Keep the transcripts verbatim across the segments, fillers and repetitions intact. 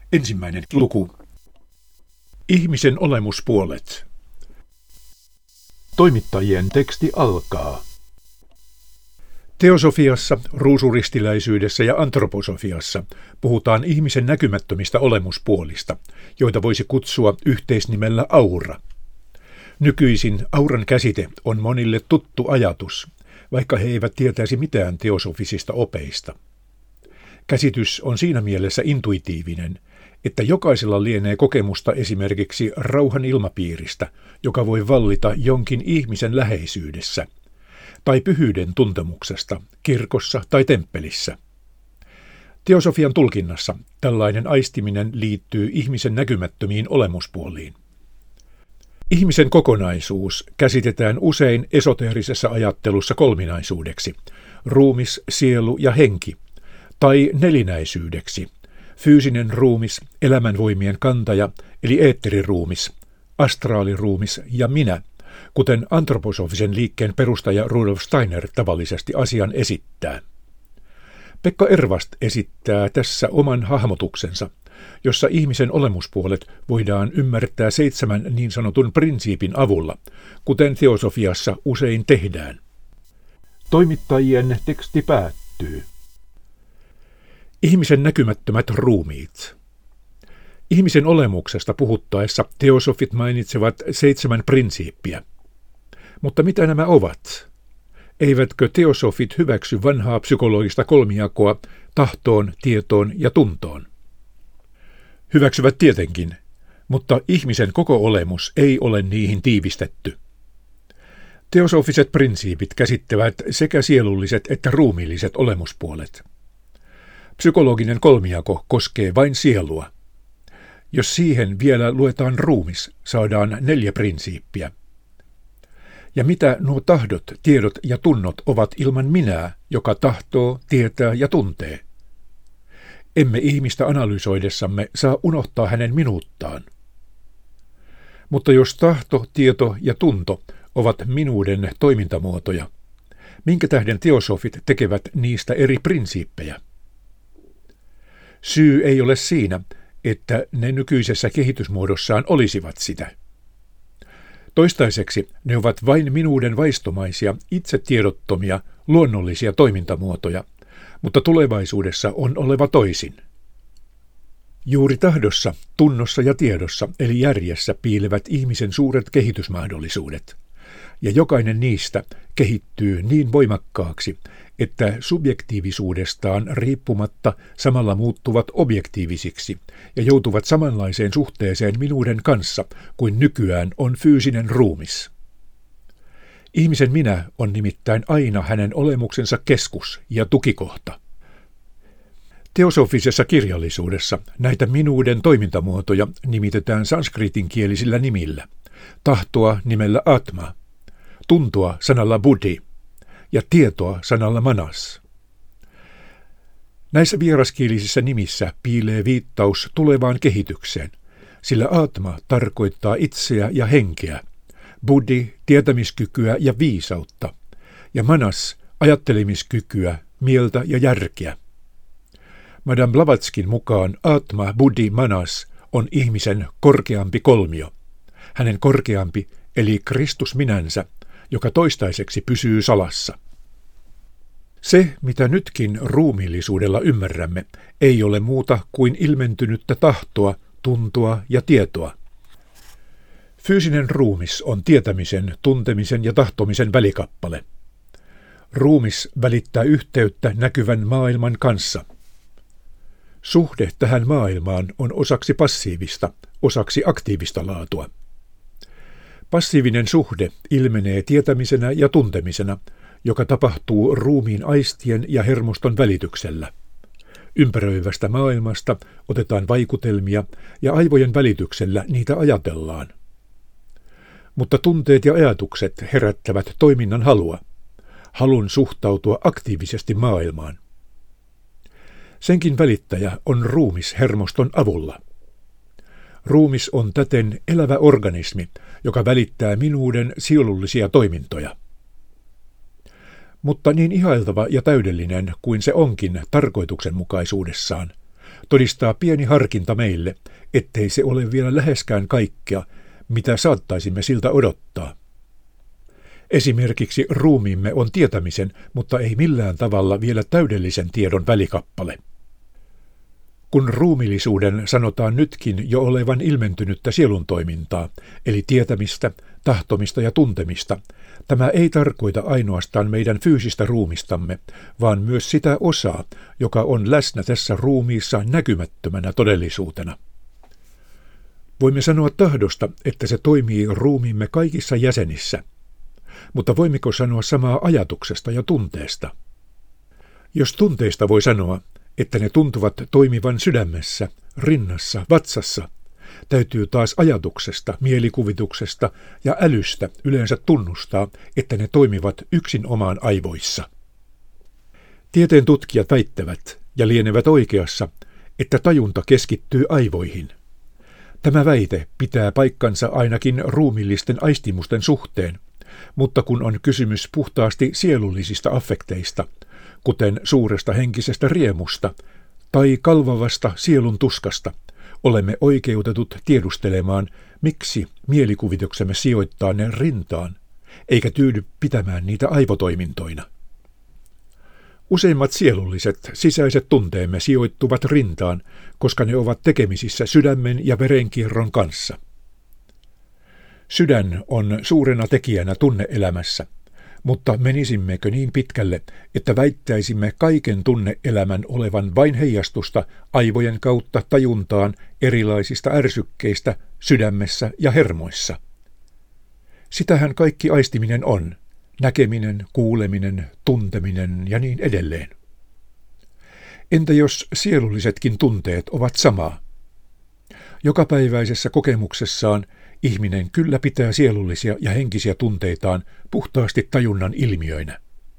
Ensimmäinen luku. Ihmisen olemuspuolet. Toimittajien teksti alkaa. Teosofiassa, ruusuristiläisyydessä ja antroposofiassa puhutaan ihmisen näkymättömistä olemuspuolista, joita voisi kutsua yhteisnimellä aura. Nykyisin auran käsite on monille tuttu ajatus, vaikka he eivät tietäisi mitään teosofisista opeista. Käsitys on siinä mielessä intuitiivinen, että jokaisella lienee kokemusta esimerkiksi rauhan ilmapiiristä, joka voi vallita jonkin ihmisen läheisyydessä, tai pyhyyden tuntemuksesta kirkossa tai temppelissä. Teosofian tulkinnassa tällainen aistiminen liittyy ihmisen näkymättömiin olemuspuoliin. Ihmisen kokonaisuus käsitetään usein esoteerisessa ajattelussa kolminaisuudeksi, ruumis, sielu ja henki, tai nelinäisyydeksi, fyysinen ruumis, elämänvoimien kantaja eli eetteriruumis, astraaliruumis ja minä, kuten antroposofisen liikkeen perustaja Rudolf Steiner tavallisesti asian esittää. Pekka Ervast esittää tässä oman hahmotuksensa, jossa ihmisen olemuspuolet voidaan ymmärtää seitsemän niin sanotun prinsiipin avulla, kuten teosofiassa usein tehdään. Toimittajien teksti päättyy. Ihmisen näkymättömät ruumiit. Ihmisen olemuksesta puhuttaessa teosofit mainitsevat seitsemän prinsiippiä. Mutta mitä nämä ovat? Eivätkö teosofit hyväksy vanhaa psykologista kolmijakoa tahtoon, tietoon ja tuntoon? Hyväksyvät tietenkin, mutta ihmisen koko olemus ei ole niihin tiivistetty. Teosofiset prinsiipit käsittävät sekä sielulliset että ruumiilliset olemuspuolet. Psykologinen kolmijako koskee vain sielua. Jos siihen vielä luetaan ruumis, saadaan neljä prinsiippiä. Ja mitä nuo tahdot, tiedot ja tunnot ovat ilman minää, joka tahtoo, tietää ja tuntee? Emme ihmistä analysoidessamme saa unohtaa hänen minuuttaan. Mutta jos tahto, tieto ja tunto ovat minuuden toimintamuotoja, minkä tähden teosofit tekevät niistä eri prinsiippejä? Syy ei ole siinä, että ne nykyisessä kehitysmuodossaan olisivat sitä. Toistaiseksi ne ovat vain minuuden vaistomaisia, itsetiedottomia, luonnollisia toimintamuotoja, mutta tulevaisuudessa on oleva toisin. Juuri tahdossa, tunnossa ja tiedossa eli järjessä piilevät ihmisen suuret kehitysmahdollisuudet, ja jokainen niistä kehittyy niin voimakkaaksi, että subjektiivisuudestaan riippumatta samalla muuttuvat objektiivisiksi ja joutuvat samanlaiseen suhteeseen minuuden kanssa kuin nykyään on fyysinen ruumis. Ihmisen minä on nimittäin aina hänen olemuksensa keskus ja tukikohta. Teosofisessa kirjallisuudessa näitä minuuden toimintamuotoja nimitetään sanskriitinkielisillä nimillä, tahtoa nimellä atma, tuntoa sanalla buddhi ja tietoa sanalla manas. Näissä vieraskielisissä nimissä piilee viittaus tulevaan kehitykseen, sillä atma tarkoittaa itseä ja henkeä, buddhi tietämiskykyä ja viisautta, ja manas ajattelemiskykyä, mieltä ja järkeä. Madame Blavatskin mukaan atma, buddhi, manas on ihmisen korkeampi kolmio, hänen korkeampi eli Kristus minänsä, joka toistaiseksi pysyy salassa. Se, mitä nytkin ruumiillisuudella ymmärrämme, ei ole muuta kuin ilmentynyttä tahtoa, tuntoa ja tietoa. Fyysinen ruumis on tietämisen, tuntemisen ja tahtomisen välikappale. Ruumis välittää yhteyttä näkyvän maailman kanssa. Suhde tähän maailmaan on osaksi passiivista, osaksi aktiivista laatua. Passiivinen suhde ilmenee tietämisenä ja tuntemisena, joka tapahtuu ruumiin aistien ja hermoston välityksellä. Ympäröivästä maailmasta otetaan vaikutelmia ja aivojen välityksellä niitä ajatellaan. Mutta tunteet ja ajatukset herättävät toiminnan halua, halun suhtautua aktiivisesti maailmaan. Senkin välittäjä on ruumis hermoston avulla. Ruumis on täten elävä organismi, joka välittää minuuden sielullisia toimintoja. Mutta niin ihailtava ja täydellinen kuin se onkin tarkoituksenmukaisuudessaan, todistaa pieni harkinta meille, ettei se ole vielä läheskään kaikkea, mitä saattaisimme siltä odottaa. Esimerkiksi ruumiimme on tietämisen, mutta ei millään tavalla vielä täydellisen tiedon välikappale. Kun ruumiillisuuden sanotaan nytkin jo olevan ilmentynyttä sielun toimintaa, eli tietämistä, tahtomista ja tuntemista, tämä ei tarkoita ainoastaan meidän fyysistä ruumistamme, vaan myös sitä osaa, joka on läsnä tässä ruumiissa näkymättömänä todellisuutena. Voimme sanoa tahdosta, että se toimii ruumiimme kaikissa jäsenissä, mutta voimmeko sanoa samaa ajatuksesta ja tunteesta? Jos tunteista voi sanoa, että ne tuntuvat toimivan sydämessä, rinnassa, vatsassa, täytyy taas ajatuksesta, mielikuvituksesta ja älystä yleensä tunnustaa, että ne toimivat yksin omaan aivoissa. Tieteen tutkijat väittävät, ja lienevät oikeassa, että tajunta keskittyy aivoihin. Tämä väite pitää paikkansa ainakin ruumiillisten aistimusten suhteen, mutta kun on kysymys puhtaasti sielullisista affekteista, kuten suuresta henkisestä riemusta tai kalvavasta sielun tuskasta, olemme oikeutetut tiedustelemaan, miksi mielikuvituksemme sijoittaa ne rintaan, eikä tyydy pitämään niitä aivotoimintoina. Useimmat sielulliset sisäiset tunteemme sijoittuvat rintaan, koska ne ovat tekemisissä sydämen ja verenkierron kanssa. Sydän on suurena tekijänä tunneelämässä, mutta menisimmekö niin pitkälle, että väittäisimme kaiken tunneelämän olevan vain heijastusta aivojen kautta tajuntaan erilaisista ärsykkeistä sydämessä ja hermoissa? Sitähän kaikki aistiminen on, näkeminen, kuuleminen, tunteminen ja niin edelleen. Entä jos sielullisetkin tunteet ovat samaa? Jokapäiväisessä kokemuksessaan ihminen kyllä pitää sielullisia ja henkisiä tunteitaan puhtaasti tajunnan ilmiöinä.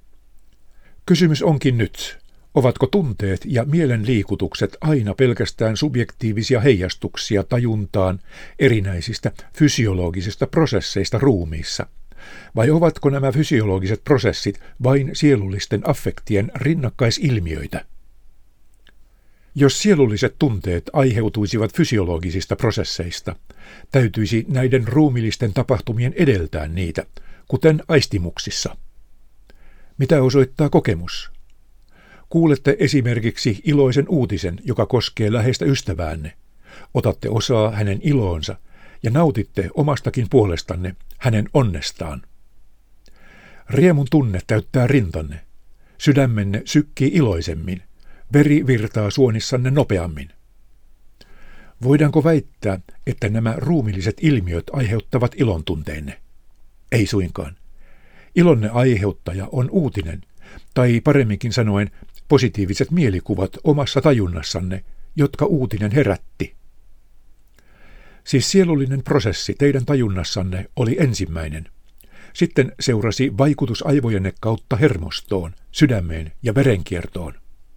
Kysymys onkin nyt, ovatko tunteet ja mielen liikutukset aina pelkästään subjektiivisia heijastuksia tajuntaan erinäisistä fysiologisista prosesseista ruumiissa, vai ovatko nämä fysiologiset prosessit vain sielullisten affektien rinnakkaisilmiöitä? Jos sielulliset tunteet aiheutuisivat fysiologisista prosesseista, täytyisi näiden ruumiillisten tapahtumien edeltää niitä, kuten aistimuksissa. Mitä osoittaa kokemus? Kuulette esimerkiksi iloisen uutisen, joka koskee läheistä ystäväänne. Otatte osaa hänen iloonsa ja nautitte omastakin puolestanne hänen onnestaan. Riemun tunne täyttää rintanne. Sydämenne sykkii iloisemmin. Veri virtaa suonissanne nopeammin. Voidaanko väittää, että nämä ruumilliset ilmiöt aiheuttavat ilon tunteenne? Ei suinkaan. Ilonne aiheuttaja on uutinen, tai paremminkin sanoen positiiviset mielikuvat omassa tajunnassanne, jotka uutinen herätti. Siis sielullinen prosessi teidän tajunnassanne oli ensimmäinen. Sitten seurasi vaikutus aivojenne kautta hermostoon, sydämeen ja verenkiertoon.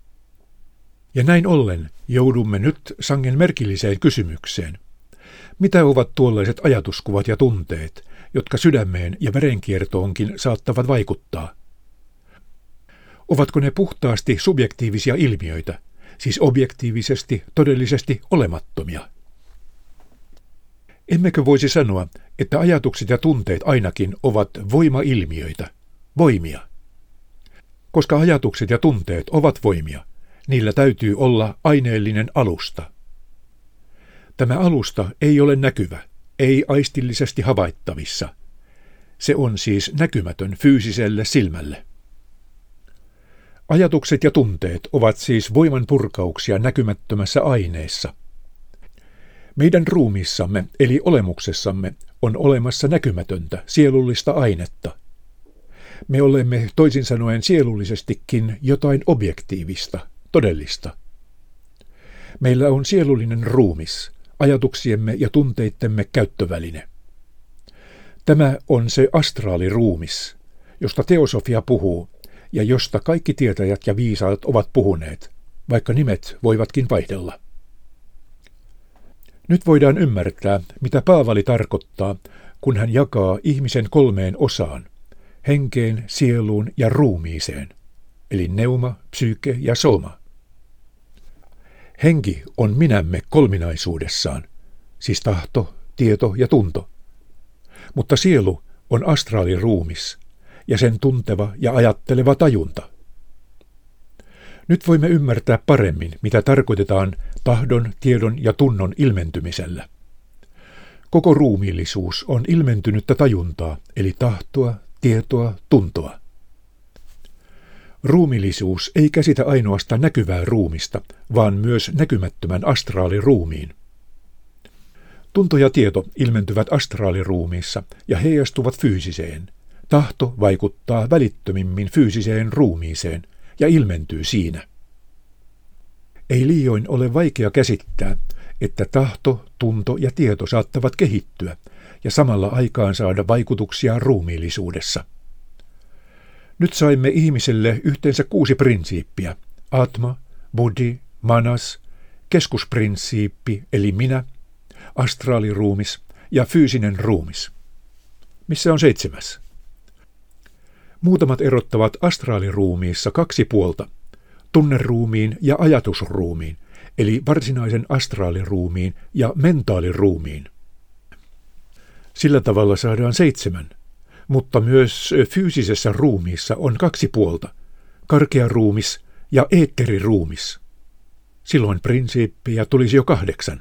Ja näin ollen joudumme nyt sangen merkilliseen kysymykseen. Mitä ovat tuollaiset ajatuskuvat ja tunteet, jotka sydämeen ja verenkiertoonkin saattavat vaikuttaa? Ovatko ne puhtaasti subjektiivisia ilmiöitä, siis objektiivisesti, todellisesti olemattomia? Emmekö voisi sanoa, että ajatukset ja tunteet ainakin ovat voimailmiöitä, voimia? Koska ajatukset ja tunteet ovat voimia, niillä täytyy olla aineellinen alusta. Tämä alusta ei ole näkyvä, ei aistillisesti havaittavissa. Se on siis näkymätön fyysiselle silmälle. Ajatukset ja tunteet ovat siis voiman purkauksia näkymättömässä aineessa. Meidän ruumiissamme eli olemuksessamme on olemassa näkymätöntä sielullista ainetta. Me olemme toisin sanoen sielullisestikin jotain objektiivista, todellista. Meillä on sielullinen ruumis, ajatuksiemme ja tunteittemme käyttöväline. Tämä on se astraaliruumis, josta teosofia puhuu ja josta kaikki tietäjät ja viisaat ovat puhuneet, vaikka nimet voivatkin vaihdella. Nyt voidaan ymmärtää, mitä Paavali tarkoittaa, kun hän jakaa ihmisen kolmeen osaan, henkeen, sieluun ja ruumiiseen, eli neuma, psyyke ja soma. Henki on minämme kolminaisuudessaan, siis tahto, tieto ja tunto. Mutta sielu on astraaliruumis ja sen tunteva ja ajatteleva tajunta. Nyt voimme ymmärtää paremmin, mitä tarkoitetaan tahdon, tiedon ja tunnon ilmentymisellä. Koko ruumiillisuus on ilmentynyttä tajuntaa, eli tahtoa, tietoa, tuntoa. Ruumiillisuus ei käsitä ainoastaan näkyvää ruumista, vaan myös näkymättömän astraaliruumiin. Tunto ja tieto ilmentyvät astraaliruumiissa ja heijastuvat fyysiseen. Tahto vaikuttaa välittömimmin fyysiseen ruumiiseen ja ilmentyy siinä. Ei liioin ole vaikea käsittää, että tahto, tunto ja tieto saattavat kehittyä ja samalla aikaan saada vaikutuksia ruumiillisuudessa. Nyt saimme ihmiselle yhteensä kuusi prinsiippiä: atma, buddhi, manas, keskusprinsiippi eli minä, astraaliruumis ja fyysinen ruumis. Missä on seitsemäs? Muutamat erottavat astraaliruumiissa kaksi puolta, tunneruumiin ja ajatusruumiin, eli varsinaisen astraaliruumiin ja mentaaliruumiin. Sillä tavalla saadaan seitsemän, mutta myös fyysisessä ruumiissa on kaksi puolta, karkea ruumis ja eetteriruumis. Silloin prinsiippejä tulisi jo kahdeksan.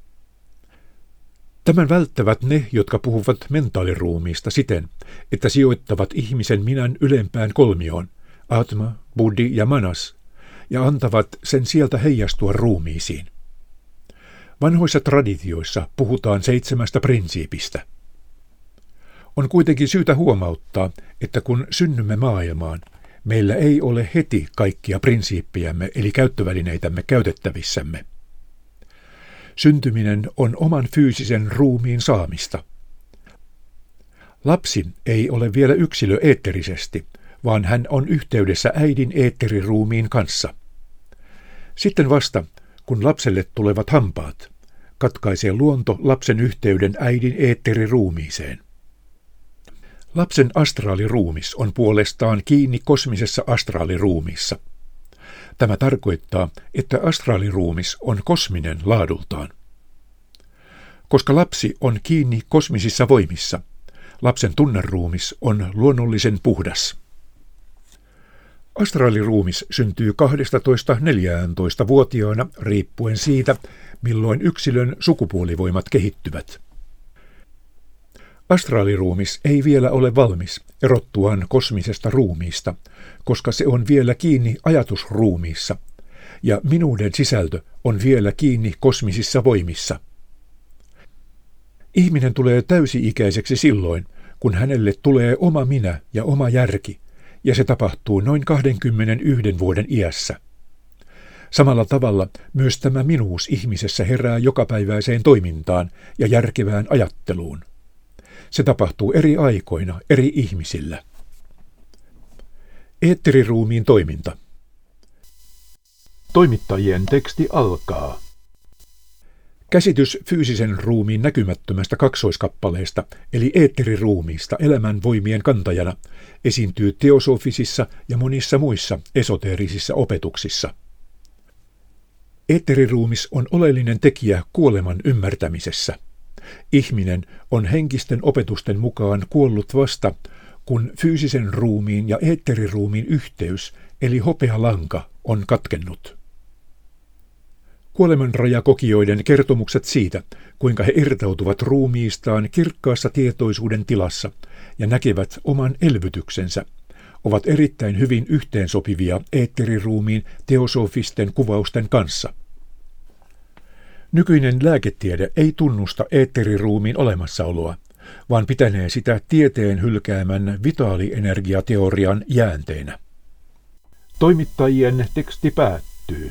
Tämän välttävät ne, jotka puhuvat mentaaliruumiista siten, että sijoittavat ihmisen minän ylempään kolmioon, atma, buddhi ja manas, ja antavat sen sieltä heijastua ruumiisiin. Vanhoissa traditioissa puhutaan seitsemästä prinsiipistä. On kuitenkin syytä huomauttaa, että kun synnymme maailmaan, meillä ei ole heti kaikkia prinsiippejämme eli käyttövälineitämme käytettävissämme. Syntyminen on oman fyysisen ruumiin saamista. Lapsi ei ole vielä yksilö eetterisesti, vaan hän on yhteydessä äidin eetteriruumiin kanssa. Sitten vasta, kun lapselle tulevat hampaat, katkaisee luonto lapsen yhteyden äidin eetteriruumiiseen. Lapsen astraaliruumis on puolestaan kiinni kosmisessa astraaliruumiissa. Tämä tarkoittaa, että astraaliruumis on kosminen laadultaan. Koska lapsi on kiinni kosmisissa voimissa, lapsen tunneruumis on luonnollisen puhdas. Astraaliruumis syntyy kaksitoista neljätoista-vuotiaana riippuen siitä, milloin yksilön sukupuolivoimat kehittyvät. Astraaliruumis ei vielä ole valmis erottuaan kosmisesta ruumiista, koska se on vielä kiinni ajatusruumiissa, ja minuuden sisältö on vielä kiinni kosmisissa voimissa. Ihminen tulee täysi-ikäiseksi silloin, kun hänelle tulee oma minä ja oma järki, ja se tapahtuu noin kaksikymmentäyksi vuoden iässä. Samalla tavalla myös tämä minuus ihmisessä herää jokapäiväiseen toimintaan ja järkevään ajatteluun. Se tapahtuu eri aikoina eri ihmisillä. Eetteriruumiin toiminta. Toimittajien teksti alkaa. Käsitys fyysisen ruumiin näkymättömästä kaksoiskappaleesta, eli eetteriruumiista elämän voimien kantajana, esiintyy teosofisissa ja monissa muissa esoteerisissa opetuksissa. Eetteriruumis on oleellinen tekijä kuoleman ymmärtämisessä. Ihminen on henkisten opetusten mukaan kuollut vasta, kun fyysisen ruumiin ja eetteriruumiin yhteys, eli hopealanka, on katkennut. Kuolemanrajakokijoiden kertomukset siitä, kuinka he irtautuvat ruumiistaan kirkkaassa tietoisuuden tilassa ja näkevät oman elvytyksensä, ovat erittäin hyvin yhteensopivia eetteriruumiin teosofisten kuvausten kanssa. Nykyinen lääketiede ei tunnusta eetteriruumiin olemassaoloa, vaan pitänee sitä tieteen hylkäämän vitaalienergiateorian jäänteenä. Toimittajien teksti päättyy.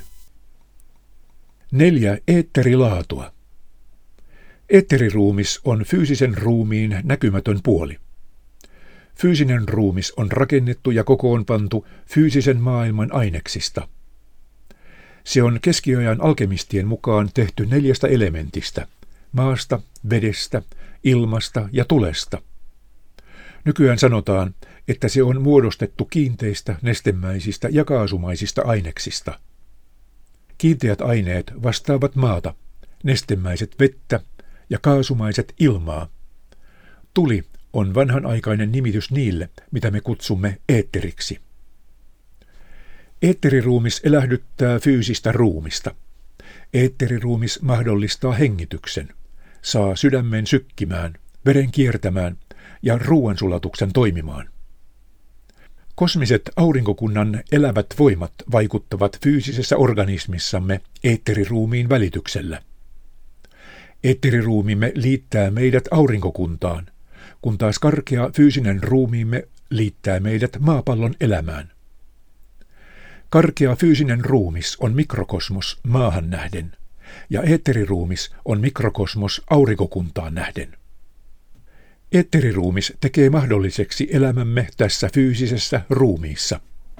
Neljä eetterilaatua. Eetteriruumis on fyysisen ruumiin näkymätön puoli. Fyysinen ruumis on rakennettu ja kokoonpantu fyysisen maailman aineksista. Se on keskiajan alkemistien mukaan tehty neljästä elementistä, maasta, vedestä, ilmasta ja tulesta. Nykyään sanotaan, että se on muodostettu kiinteistä, nestemäisistä ja kaasumaisista aineksista. Kiinteät aineet vastaavat maata, nestemäiset vettä ja kaasumaiset ilmaa. Tuli on vanhanaikainen nimitys niille, mitä me kutsumme eetteriksi. Eetteriruumis elähdyttää fyysistä ruumista. Eetteriruumis mahdollistaa hengityksen, saa sydämen sykkimään, veren kiertämään ja ruoansulatuksen toimimaan. Kosmiset aurinkokunnan elävät voimat vaikuttavat fyysisessä organismissamme eetteriruumiin välityksellä. Eetteriruumimme liittää meidät aurinkokuntaan, kun taas karkea fyysinen ruumiimme liittää meidät maapallon elämään. Karkea fyysinen ruumis on mikrokosmos maahan nähden, ja eetteriruumis on mikrokosmos aurinkokuntaan nähden. Eetteriruumis tekee mahdolliseksi elämämme tässä fyysisessä ruumiissa.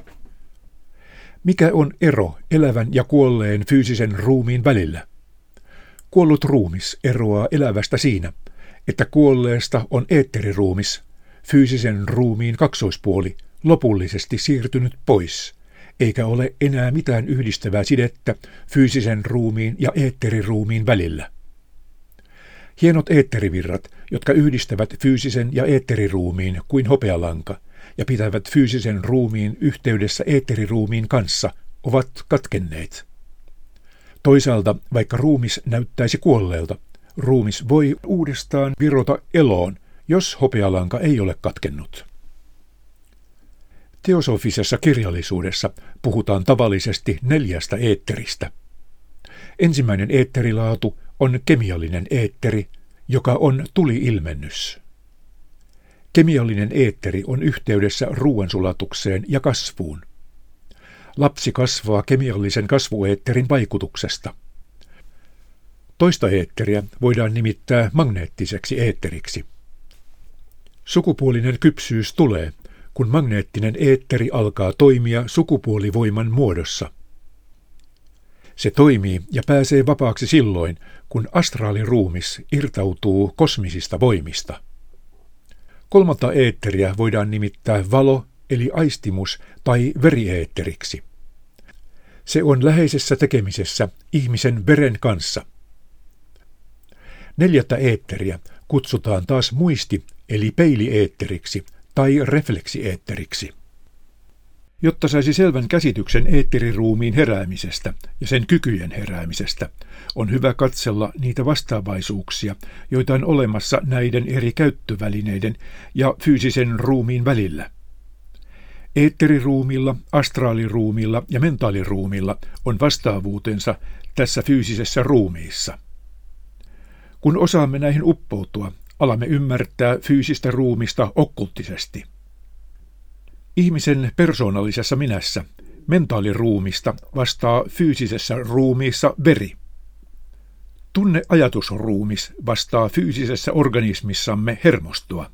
Mikä on ero elävän ja kuolleen fyysisen ruumiin välillä? Kuollut ruumis eroaa elävästä siinä, että kuolleesta on eetteriruumis, fyysisen ruumiin kaksoispuoli, lopullisesti siirtynyt pois, eikä ole enää mitään yhdistävää sidettä fyysisen ruumiin ja eetteriruumiin välillä. Hienot eetterivirrat, jotka yhdistävät fyysisen ja eetteriruumiin kuin hopealanka ja pitävät fyysisen ruumiin yhteydessä eetteriruumiin kanssa, ovat katkenneet. Toisaalta, vaikka ruumis näyttäisi kuolleelta, ruumis voi uudestaan virota eloon, jos hopealanka ei ole katkennut. Teosofisessa kirjallisuudessa puhutaan tavallisesti neljästä eetteristä. Ensimmäinen eetterilaatu on kemiallinen eetteri, joka on tuli-ilmennys. Kemiallinen eetteri on yhteydessä ruoansulatukseen ja kasvuun. Lapsi kasvaa kemiallisen kasvueetterin vaikutuksesta. Toista eetteriä voidaan nimittää magneettiseksi eetteriksi. Sukupuolinen kypsyys tulee, kun magneettinen eetteri alkaa toimia sukupuolivoiman muodossa. Se toimii ja pääsee vapaaksi silloin, kun astraaliruumis irtautuu kosmisista voimista. Kolmatta eetteriä voidaan nimittää valo- eli aistimus- tai verieetteriksi. Se on läheisessä tekemisessä ihmisen veren kanssa. Neljättä eetteriä kutsutaan taas muisti- eli peilieetteriksi tai refleksieetteriksi. Jotta saisi selvän käsityksen eetteriruumiin heräämisestä ja sen kykyjen heräämisestä, on hyvä katsella niitä vastaavaisuuksia, joita on olemassa näiden eri käyttövälineiden ja fyysisen ruumiin välillä. Eetteriruumilla, astraaliruumilla ja mentaaliruumilla on vastaavuutensa tässä fyysisessä ruumiissa. Kun osaamme näihin uppoutua, alamme ymmärtää fyysistä ruumista okkulttisesti. Ihmisen persoonallisessa minässä mentaaliruumista vastaa fyysisessä ruumiissa veri. Tunne-ajatusruumis vastaa fyysisessä organismissamme hermostoa.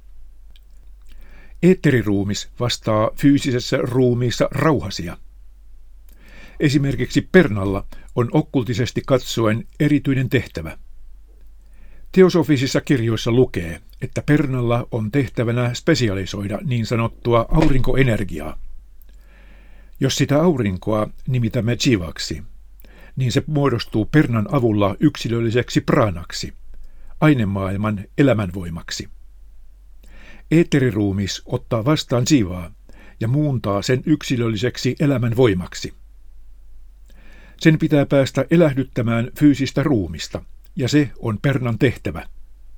Eetteriruumis vastaa fyysisessä ruumiissa rauhasia. Esimerkiksi pernalla on okkultisesti katsoen erityinen tehtävä. Teosofisissa kirjoissa lukee, että pernalla on tehtävänä spesialisoida niin sanottua aurinkoenergiaa. Jos sitä aurinkoa nimitämme jivaksi, niin se muodostuu pernan avulla yksilölliseksi pranaksi, ainemaailman elämänvoimaksi. Eetteriruumis ottaa vastaan jivaa ja muuntaa sen yksilölliseksi elämänvoimaksi. Sen pitää päästä elähdyttämään fyysistä ruumista, ja se on pernan tehtävä.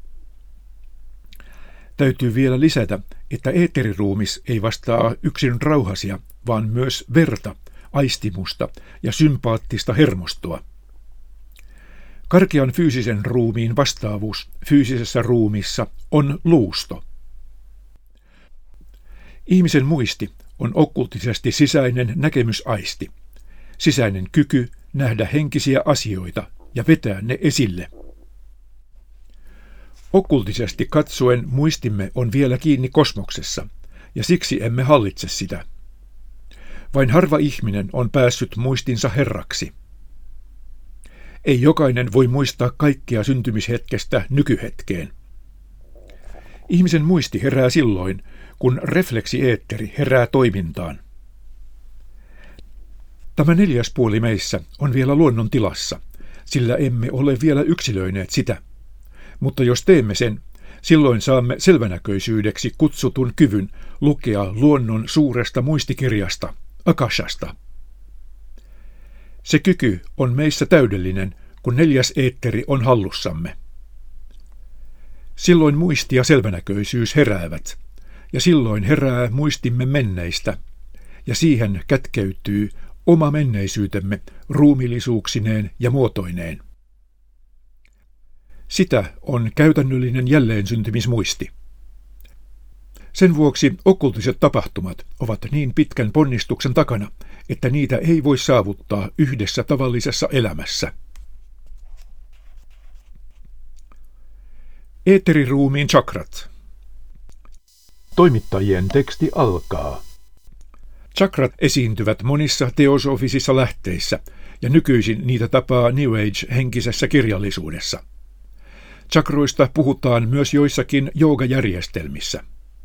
Täytyy vielä lisätä, että eetteriruumis ei vastaa yksin rauhasia, vaan myös verta, aistimusta ja sympaattista hermostoa. Karkean fyysisen ruumiin vastaavuus fyysisessä ruumiissa on luusto. Ihmisen muisti on okkultisesti sisäinen näkemysaisti, sisäinen kyky nähdä henkisiä asioita ja vetää ne esille. Okkultisesti katsoen muistimme on vielä kiinni kosmoksessa, ja siksi emme hallitse sitä. Vain harva ihminen on päässyt muistinsa herraksi. Ei jokainen voi muistaa kaikkea syntymishetkestä nykyhetkeen. Ihmisen muisti herää silloin, kun refleksieetteri herää toimintaan. Tämä neljäs puoli meissä on vielä luonnon tilassa, sillä emme ole vielä yksilöineet sitä. Mutta jos teemme sen, silloin saamme selvänäköisyydeksi kutsutun kyvyn lukea luonnon suuresta muistikirjasta, Akashasta. Se kyky on meissä täydellinen, kun neljäs eetteri on hallussamme. Silloin muisti ja selvänäköisyys heräävät, ja silloin herää muistimme menneistä, ja siihen kätkeytyy oma menneisyytemme ruumiillisuuksineen ja muotoineen. Sitä on käytännöllinen jälleensyntymysmuisti. Sen vuoksi okkultiset tapahtumat ovat niin pitkän ponnistuksen takana, että niitä ei voi saavuttaa yhdessä tavallisessa elämässä. Eetteriruumiin chakrat. Toimittajien teksti alkaa. Chakrat esiintyvät monissa teosofisissa lähteissä, ja nykyisin niitä tapaa New Age-henkisessä kirjallisuudessa. Chakroista puhutaan myös joissakin joogajärjestelmissä.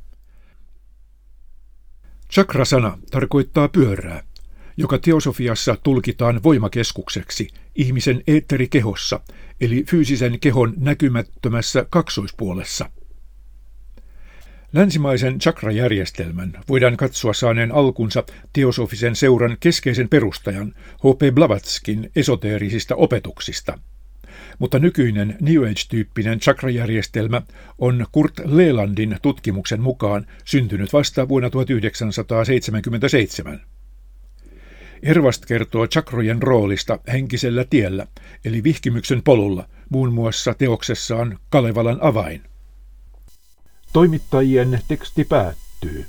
Chakra-sana tarkoittaa pyörää, joka teosofiassa tulkitaan voimakeskukseksi ihmisen eetterikehossa, eli fyysisen kehon näkymättömässä kaksoispuolessa. Länsimaisen chakrajärjestelmän voidaan katsoa saaneen alkunsa teosofisen seuran keskeisen perustajan H P Blavatskin esoteerisista opetuksista. Mutta nykyinen New Age-tyyppinen chakrajärjestelmä on Kurt Lelandin tutkimuksen mukaan syntynyt vasta vuonna tuhatyhdeksänsataaseitsemänkymmentäseitsemän. Ervast kertoo chakrojen roolista henkisellä tiellä, eli vihkimyksen polulla, muun muassa teoksessaan Kalevalan avain. Toimittajien teksti päättyy.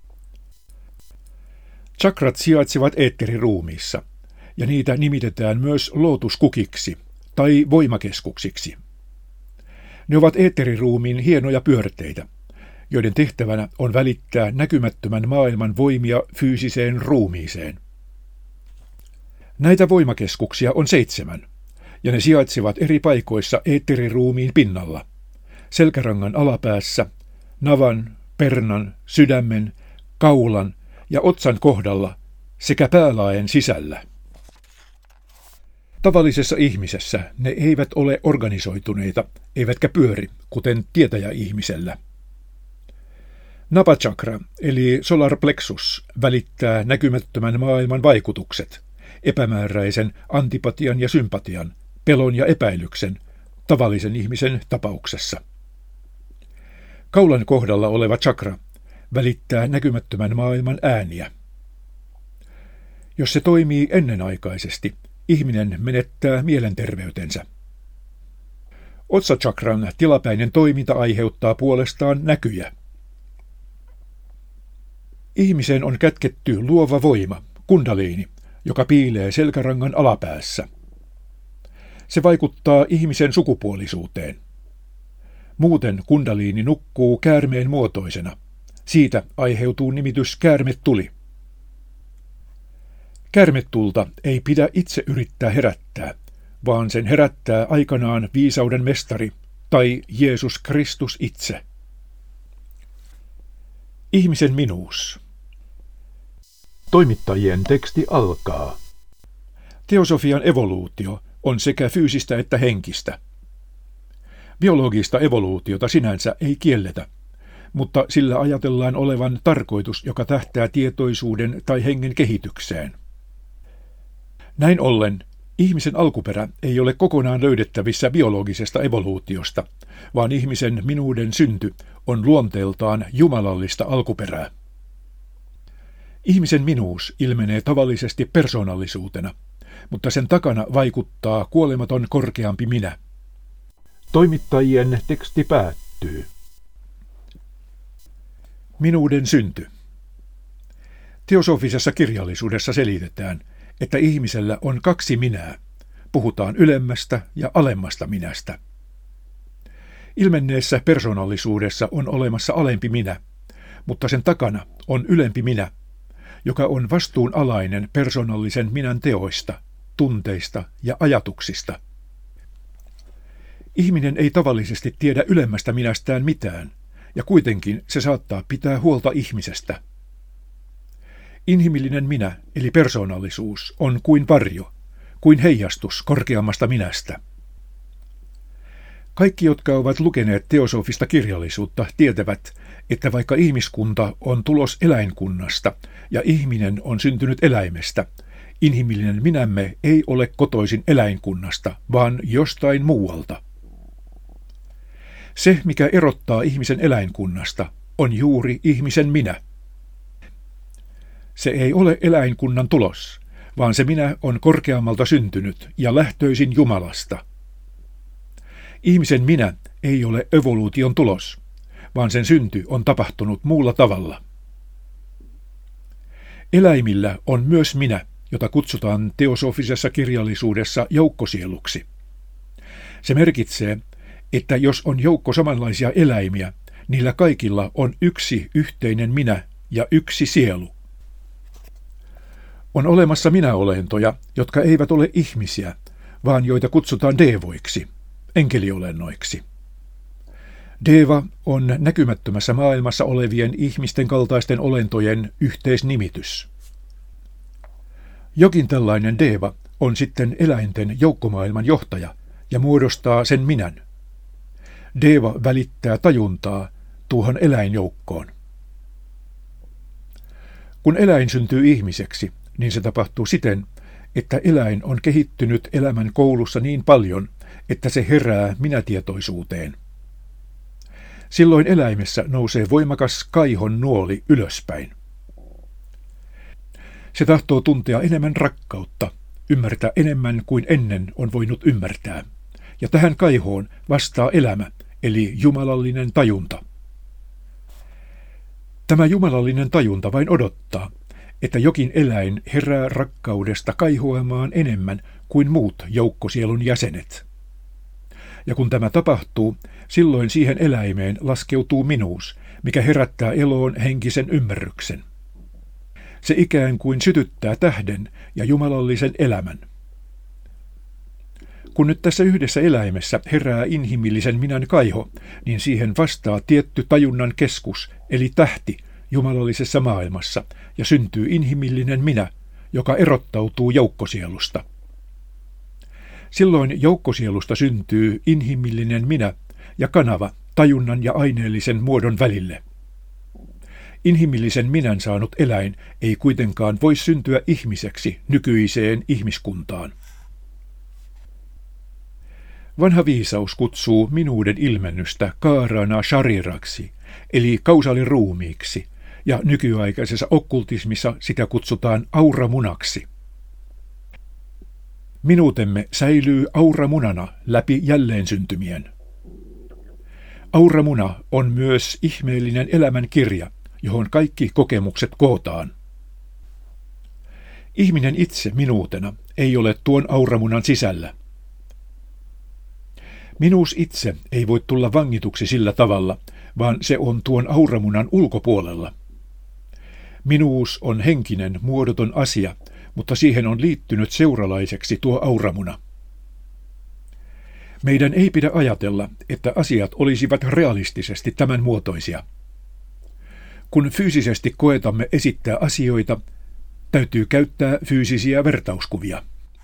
Chakrat sijaitsevat eetteriruumiissa, ja niitä nimitetään myös lootuskukiksi tai voimakeskuksiksi. Ne ovat eetteriruumiin hienoja pyörteitä, joiden tehtävänä on välittää näkymättömän maailman voimia fyysiseen ruumiiseen. Näitä voimakeskuksia on seitsemän, ja ne sijaitsevat eri paikoissa eetteriruumiin pinnalla, selkärangan alapäässä, navan, pernan, sydämen, kaulan ja otsan kohdalla sekä päälaen sisällä. Tavallisessa ihmisessä ne eivät ole organisoituneita, eivätkä pyöri, kuten tietäjäihmisellä. Napachakra, eli solar plexus, välittää näkymättömän maailman vaikutukset, epämääräisen antipatian ja sympatian, pelon ja epäilyksen, tavallisen ihmisen tapauksessa. Kaulan kohdalla oleva chakra välittää näkymättömän maailman ääniä. Jos se toimii ennenaikaisesti, ihminen menettää mielenterveytensä. Otsachakran tilapäinen toiminta aiheuttaa puolestaan näkyjä. Ihmiseen on kätketty luova voima, kundaliini, joka piilee selkärangan alapäässä. Se vaikuttaa ihmisen sukupuolisuuteen. Muuten kundaliini nukkuu käärmeen muotoisena. Siitä aiheutuu nimitys käärmetuli. Käärmetulta ei pidä itse yrittää herättää, vaan sen herättää aikanaan viisauden mestari tai Jeesus Kristus itse. Ihmisen minuus. Toimittajien teksti alkaa. Teosofian evoluutio on sekä fyysistä että henkistä. Biologista evoluutiota sinänsä ei kielletä, mutta sillä ajatellaan olevan tarkoitus, joka tähtää tietoisuuden tai hengen kehitykseen. Näin ollen ihmisen alkuperä ei ole kokonaan löydettävissä biologisesta evoluutiosta, vaan ihmisen minuuden synty on luonteeltaan jumalallista alkuperää. Ihmisen minuus ilmenee tavallisesti persoonallisuutena, mutta sen takana vaikuttaa kuolematon korkeampi minä. Toimittajien teksti päättyy. Minuuden synty. Teosofisessa kirjallisuudessa selitetään, että ihmisellä on kaksi minää. Puhutaan ylemmästä ja alemmasta minästä. Ilmenneessä persoonallisuudessa on olemassa alempi minä, mutta sen takana on ylempi minä, joka on vastuunalainen persoonallisen minän teoista, tunteista ja ajatuksista. Ihminen ei tavallisesti tiedä ylemmästä minästään mitään, ja kuitenkin se saattaa pitää huolta ihmisestä. Inhimillinen minä, eli persoonallisuus, on kuin varjo, kuin heijastus korkeammasta minästä. Kaikki, jotka ovat lukeneet teosofista kirjallisuutta, tietävät, että vaikka ihmiskunta on tulos eläinkunnasta ja ihminen on syntynyt eläimestä, inhimillinen minämme ei ole kotoisin eläinkunnasta, vaan jostain muualta. Se, mikä erottaa ihmisen eläinkunnasta, on juuri ihmisen minä. Se ei ole eläinkunnan tulos, vaan se minä on korkeammalta syntynyt ja lähtöisin Jumalasta. Ihmisen minä ei ole evoluution tulos, vaan sen synty on tapahtunut muulla tavalla. Eläimillä on myös minä, jota kutsutaan teosofisessa kirjallisuudessa joukkosieluksi. Se merkitsee, että jos on joukko samanlaisia eläimiä, niillä kaikilla on yksi yhteinen minä ja yksi sielu. On olemassa minäolentoja, jotka eivät ole ihmisiä, vaan joita kutsutaan deevoiksi, enkeliolennoiksi. Deva on näkymättömässä maailmassa olevien ihmisten kaltaisten olentojen yhteisnimitys. Jokin tällainen deva on sitten eläinten joukkomaailman johtaja ja muodostaa sen minän. Deva välittää tajuntaa tuohon eläinjoukkoon. Kun eläin syntyy ihmiseksi, niin se tapahtuu siten, että eläin on kehittynyt elämän koulussa niin paljon, että se herää minätietoisuuteen. Silloin eläimessä nousee voimakas kaihon nuoli ylöspäin. Se tahtoo tuntea enemmän rakkautta, ymmärtää enemmän kuin ennen on voinut ymmärtää. Ja tähän kaihoon vastaa elämä, eli jumalallinen tajunta. Tämä jumalallinen tajunta vain odottaa, että jokin eläin herää rakkaudesta kaihoamaan enemmän kuin muut joukkosielun jäsenet. Ja kun tämä tapahtuu, silloin siihen eläimeen laskeutuu minuus, mikä herättää eloon henkisen ymmärryksen. Se ikään kuin sytyttää tähden ja jumalallisen elämän. Kun nyt tässä yhdessä eläimessä herää inhimillisen minän kaiho, niin siihen vastaa tietty tajunnan keskus, eli tähti, jumalallisessa maailmassa, ja syntyy inhimillinen minä, joka erottautuu joukkosielusta. Silloin joukkosielusta syntyy inhimillinen minä ja kanava tajunnan ja aineellisen muodon välille. Inhimillisen minän saanut eläin ei kuitenkaan voi syntyä ihmiseksi nykyiseen ihmiskuntaan. Vanha viisaus kutsuu minuuden ilmennystä kaarana shariraksi, eli kausaaliruumiiksi, ja nykyaikaisessa okkultismissa sitä kutsutaan auramunaksi. Minuutemme säilyy auramunana läpi jälleensyntymien. Auramuna on myös ihmeellinen elämän kirja, johon kaikki kokemukset kootaan. Ihminen itse minuutena ei ole tuon auramunan sisällä. Minuus itse ei voi tulla vangituksi sillä tavalla, vaan se on tuon auramunan ulkopuolella. Minuus on henkinen, muodoton asia, mutta siihen on liittynyt seuralaiseksi tuo auramuna. Meidän ei pidä ajatella, että asiat olisivat realistisesti tämän muotoisia. Kun fyysisesti koetamme esittää asioita, täytyy käyttää fyysisiä vertauskuvia.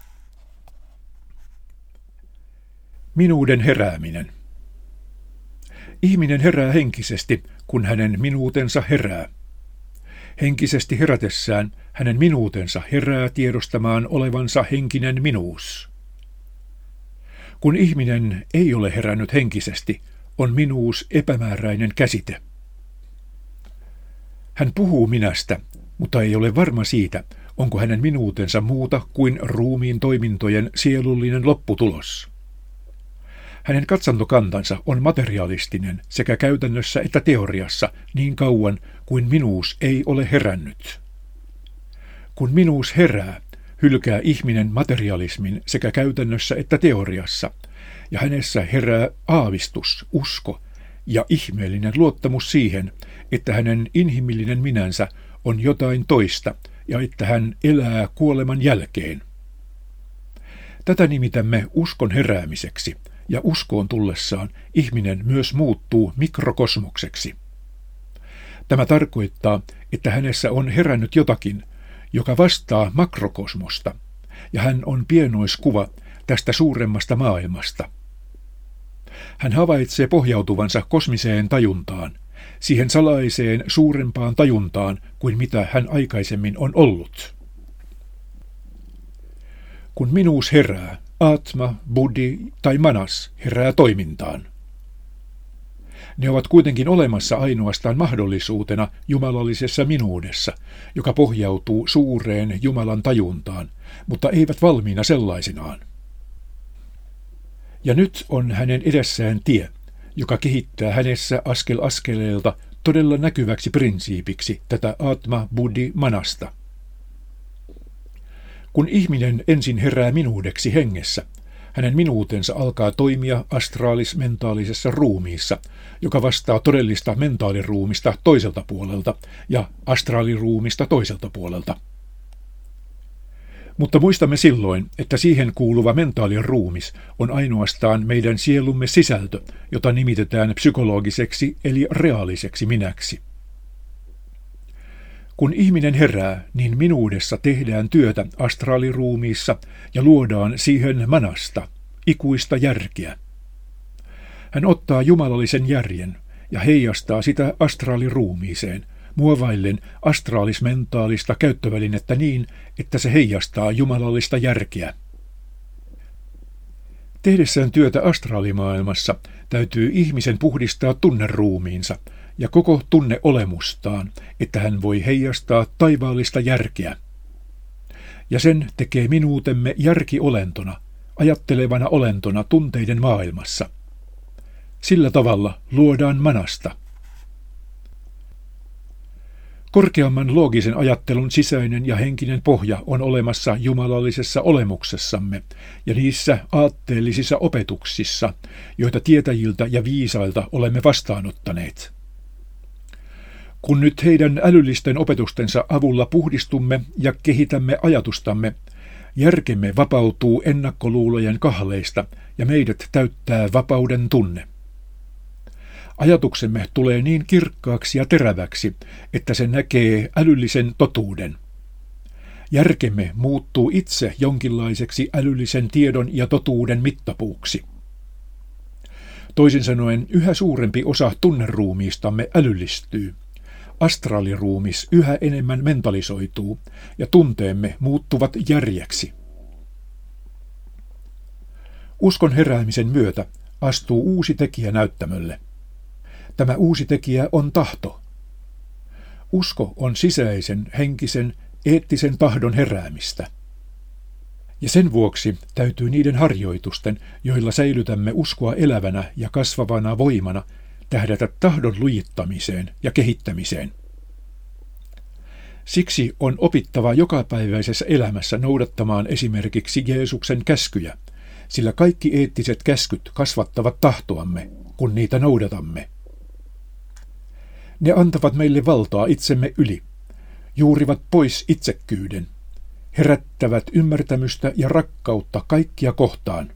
Minuuden herääminen. Ihminen herää henkisesti, kun hänen minuutensa herää. Henkisesti herätessään hänen minuutensa herää tiedostamaan olevansa henkinen minuus. Kun ihminen ei ole herännyt henkisesti, on minuus epämääräinen käsite. Hän puhuu minästä, mutta ei ole varma siitä, onko hänen minuutensa muuta kuin ruumiin toimintojen sielullinen lopputulos. Hänen katsantokantansa on materialistinen sekä käytännössä että teoriassa niin kauan kuin minuus ei ole herännyt. Kun minuus herää, hylkää ihminen materialismin sekä käytännössä että teoriassa, ja hänessä herää aavistus, usko ja ihmeellinen luottamus siihen, että hänen inhimillinen minänsä on jotain toista ja että hän elää kuoleman jälkeen. Tätä nimitämme uskon heräämiseksi, ja uskoon tullessaan ihminen myös muuttuu mikrokosmokseksi. Tämä tarkoittaa, että hänessä on herännyt jotakin, joka vastaa makrokosmosta, ja hän on pienoiskuva tästä suuremmasta maailmasta. Hän havaitsee pohjautuvansa kosmiseen tajuntaan, siihen salaiseen suurempaan tajuntaan kuin mitä hän aikaisemmin on ollut. Kun minuus herää, Atma, Buddhi tai Manas herää toimintaan. Ne ovat kuitenkin olemassa ainoastaan mahdollisuutena jumalallisessa minuudessa, joka pohjautuu suureen Jumalan tajuntaan, mutta eivät valmiina sellaisenaan. Ja nyt on hänen edessään tie, joka kehittää hänessä askel askeleelta todella näkyväksi prinsiipiksi tätä Atma Buddhi Manasta. Kun ihminen ensin herää minuudeksi hengessä, hänen minuutensa alkaa toimia astraalis-mentaalisessa ruumiissa, joka vastaa todellista mentaaliruumista toiselta puolelta ja astraaliruumista toiselta puolelta. Mutta muistamme silloin, että siihen kuuluva mentaaliruumis on ainoastaan meidän sielumme sisältö, jota nimitetään psykologiseksi eli reaaliseksi minäksi. Kun ihminen herää, niin minuudessa tehdään työtä astraaliruumiissa ja luodaan siihen manasta, ikuista järkeä. Hän ottaa jumalallisen järjen ja heijastaa sitä astraaliruumiiseen, muovaillen astraalismentaalista käyttövälinettä niin, että se heijastaa jumalallista järkeä. Tehdessään työtä astraalimaailmassa täytyy ihmisen puhdistaa tunneruumiinsa ja koko tunneolemustaan, että hän voi heijastaa taivaallista järkeä. Ja sen tekee minuutemme järkiolentona, ajattelevana olentona tunteiden maailmassa. Sillä tavalla luodaan manasta. Korkeamman loogisen ajattelun sisäinen ja henkinen pohja on olemassa jumalallisessa olemuksessamme ja niissä aatteellisissa opetuksissa, joita tietäjiltä ja viisailta olemme vastaanottaneet. Kun nyt heidän älyllisten opetustensa avulla puhdistumme ja kehitämme ajatustamme, järkemme vapautuu ennakkoluulojen kahleista ja meidät täyttää vapauden tunne. Ajatuksemme tulee niin kirkkaaksi ja teräväksi, että se näkee älyllisen totuuden. Järkemme muuttuu itse jonkinlaiseksi älyllisen tiedon ja totuuden mittapuuksi. Toisin sanoen yhä suurempi osa tunneruumiistamme älyllistyy. Astraaliruumis yhä enemmän mentalisoituu ja tunteemme muuttuvat järjeksi. Uskon heräämisen myötä astuu uusi tekijä näyttämölle. Tämä uusi tekijä on tahto. Usko on sisäisen, henkisen, eettisen tahdon heräämistä. Ja sen vuoksi täytyy niiden harjoitusten, joilla säilytämme uskoa elävänä ja kasvavana voimana, tähdätä tahdon lujittamiseen ja kehittämiseen. Siksi on opittava jokapäiväisessä elämässä noudattamaan esimerkiksi Jeesuksen käskyjä, sillä kaikki eettiset käskyt kasvattavat tahtoamme, kun niitä noudatamme. Ne antavat meille valtaa itsemme yli, juurivat pois itsekkyyden, herättävät ymmärtämystä ja rakkautta kaikkia kohtaan.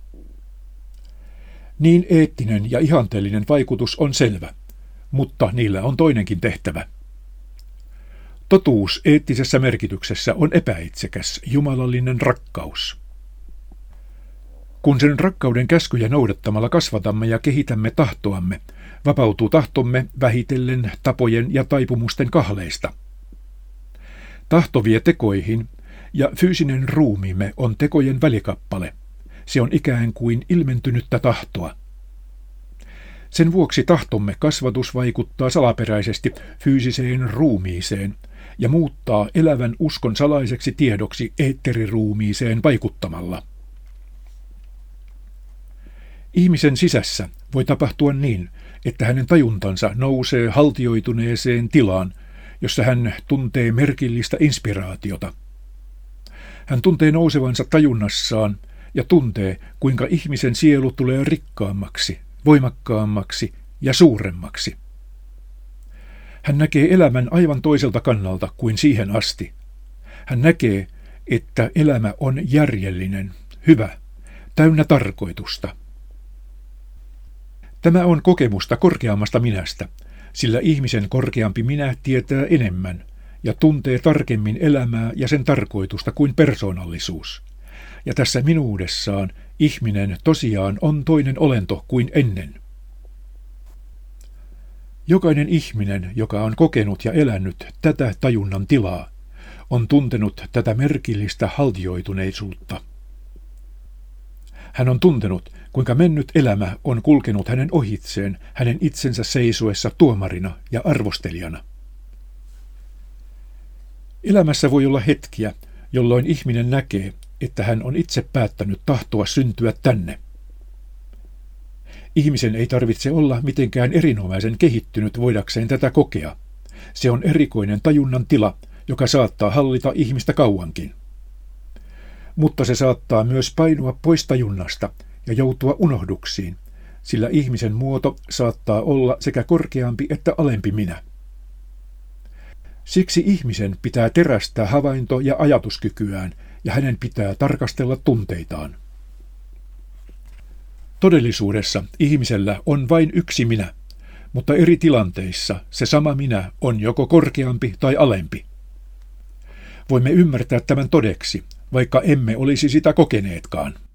Niin eettinen ja ihanteellinen vaikutus on selvä, mutta niillä on toinenkin tehtävä. Totuus eettisessä merkityksessä on epäitsekäs, jumalallinen rakkaus. Kun sen rakkauden käskyjä noudattamalla kasvatamme ja kehitämme tahtoamme, vapautuu tahtomme vähitellen tapojen ja taipumusten kahleista. Tahto vie tekoihin, ja fyysinen ruumiimme on tekojen välikappale. Se on ikään kuin ilmentynyttä tahtoa. Sen vuoksi tahtomme kasvatus vaikuttaa salaperäisesti fyysiseen ruumiiseen ja muuttaa elävän uskon salaiseksi tiedoksi eetteriruumiiseen vaikuttamalla. Ihmisen sisässä voi tapahtua niin, että hänen tajuntansa nousee haltioituneeseen tilaan, jossa hän tuntee merkillistä inspiraatiota. Hän tuntee nousevansa tajunnassaan ja tuntee, kuinka ihmisen sielu tulee rikkaammaksi, voimakkaammaksi ja suuremmaksi. Hän näkee elämän aivan toiselta kannalta kuin siihen asti. Hän näkee, että elämä on järjellinen, hyvä, täynnä tarkoitusta. Tämä on kokemusta korkeammasta minästä, sillä ihmisen korkeampi minä tietää enemmän ja tuntee tarkemmin elämää ja sen tarkoitusta kuin persoonallisuus. Ja tässä minuudessaan ihminen tosiaan on toinen olento kuin ennen. Jokainen ihminen, joka on kokenut ja elänyt tätä tajunnan tilaa, on tuntenut tätä merkillistä haltioituneisuutta. Hän on tuntenut, kuinka mennyt elämä on kulkenut hänen ohitseen hänen itsensä seisoessa tuomarina ja arvostelijana. Elämässä voi olla hetkiä, jolloin ihminen näkee, että hän on itse päättänyt tahtoa syntyä tänne. Ihmisen ei tarvitse olla mitenkään erinomaisen kehittynyt voidakseen tätä kokea. Se on erikoinen tajunnan tila, joka saattaa hallita ihmistä kauankin. Mutta se saattaa myös painua pois tajunnasta ja joutua unohduksiin, sillä ihmisen muoto saattaa olla sekä korkeampi että alempi minä. Siksi ihmisen pitää terästää havainto- ja ajatuskykyään, ja hänen pitää tarkastella tunteitaan. Todellisuudessa ihmisellä on vain yksi minä, mutta eri tilanteissa se sama minä on joko korkeampi tai alempi. Voimme ymmärtää tämän todeksi, vaikka emme olisi sitä kokeneetkaan.